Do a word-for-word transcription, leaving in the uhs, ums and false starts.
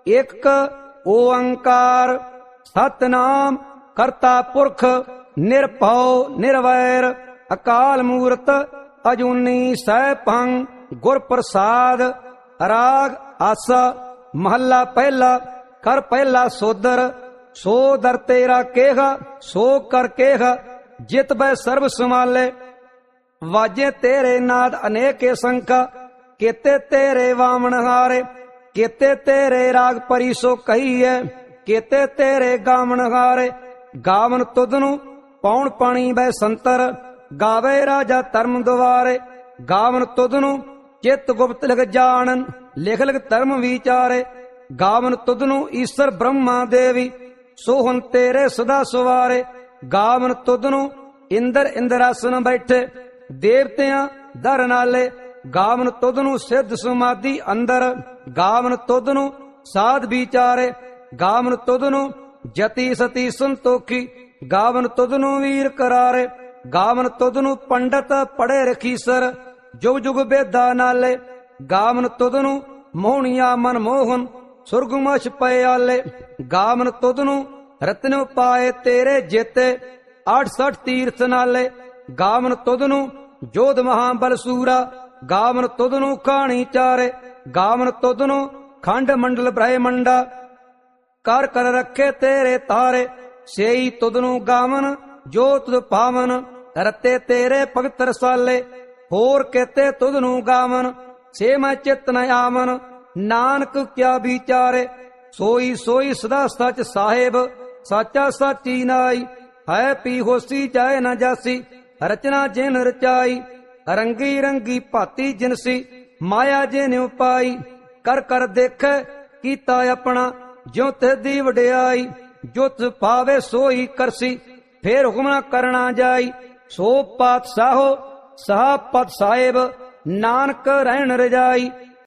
एक ओंकार सतनाम करता पुरख निरभव निर्वैर अकाल मूरत अजूनी सैभं गुर प्रसाद। राग आसा महला पहला। कर पहला सोदर सो दर तेरा केहा सो कर केहा जित बै सर्व संभाले। वाजे तेरे नाद अनेके संखा केते तेरे वामन हारे। केते तेरे राग परी सो कही है केते तेरे गावन हारे। गावन तुदनु पौन पानी बै संतर गावे राजा धर्म द्वारे। गावन तुदनु चित गुप्त लिख जानन लिख लिख धर्म विचारे। गावन तुदनु ईश्वर ब्रह्मा देवी सोहन तेरे सदा सवारे। गावन तुदनु इंद्र इंद्रासन बैठे देवतियां दर नाले। गावन तुदनु सिद्ध समाधि अंदर। गावन तुदनु साध विचारे। गावन तुदनु जति सती संतोखी। गावन तुदनु वीर करारे। गावन तुदनु पंडित पढ़े रखीसर जुग जुग बेदा नाले। गावन तुदनु मोहनिया मनमोहन सुरगुमश पयाले। गावन तुदनु रत्न पाए तेरे जेते अठसठ तीर्थ नाले। गावन तुदनु जोध महाबल सूरा। गावन तुदनु कहानी चारे। गावन तुदनु खंड मंडल ब्रह्मंडा कर कर रखे तेरे तारे। सेई तुदनु गावन जो तुद पावन रते तेरे भगत रसाले। होर कहते तुदनु गावन से मैं चित न आवन नानक क्या विचारे। सोई सोई सदा सच साहेब साचा साची नाई। है पी होसी जाए न जासी रचना जिन रचाई। रंगी रंगी भाती जिनसी माया जिन उपाई। कर कर देख कीता अपना ज्यों तेदी वडियाई। जो तुझ पावे सोई करसी फेर हुक्म न करना जाई। सो पातशाहो साह पद साहेब नानक रहन रजाई।